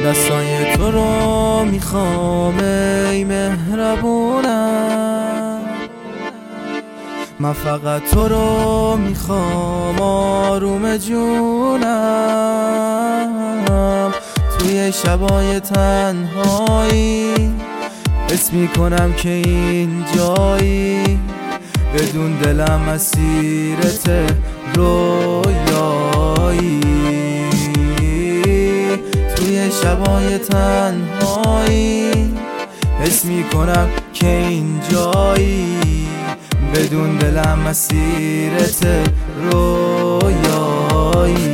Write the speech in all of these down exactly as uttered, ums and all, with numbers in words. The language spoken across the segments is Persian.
دستای تو رو میخوام ای مهربونم، من فقط تو رو میخوام آروم جونم. توی شبای تنهایی حس میکنم که این جایی، بدون دلم اسیرت رویایی. توی شبای تنهایی حس میکنم که این جایی، بدون دلم اسیرت رویایی.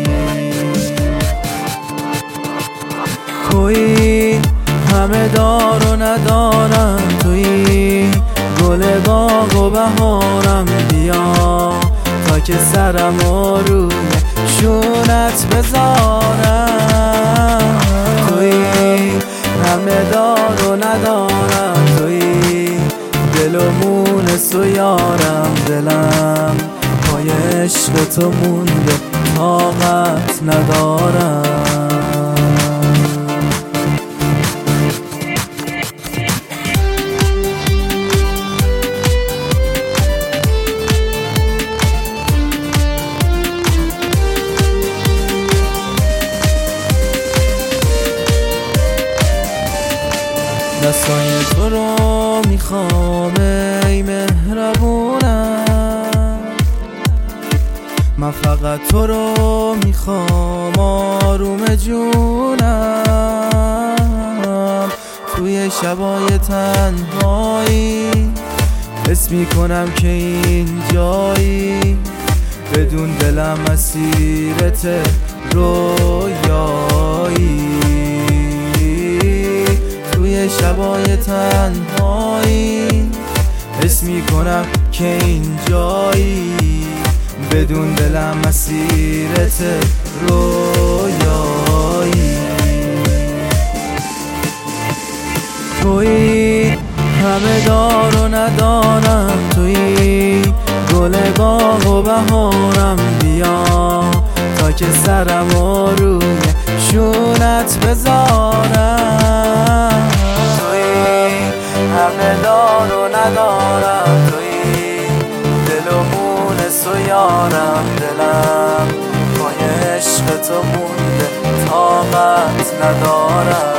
توی همه دار و ندارم، توی گل باغ و بهارم، بیا تا که سرم و روی شونت بذارم. توی همه دار و ندارم، توی دل و مونس و یارم، دلم پای عشق تو مونده طاقت ندارم. دستای تو رو میخوام ای مهربونم، من فقط تو رو میخوام آروم جونم. توی شبای تنهایی حس میکنم که این جایی، بدون دلم اسیرت رویایی. توی شبای تنهایی حس میکنم که این جایی، بدون دلم اسیرت رویایی. توی همه دار و ندارم، توی گل باغ و بهارم، بیا تا که سرم و روی شونت بذارم. همه دار و ندارم، توی دل و مونس و یارم، دلم پای عشق تو مونده طاقت ندارم.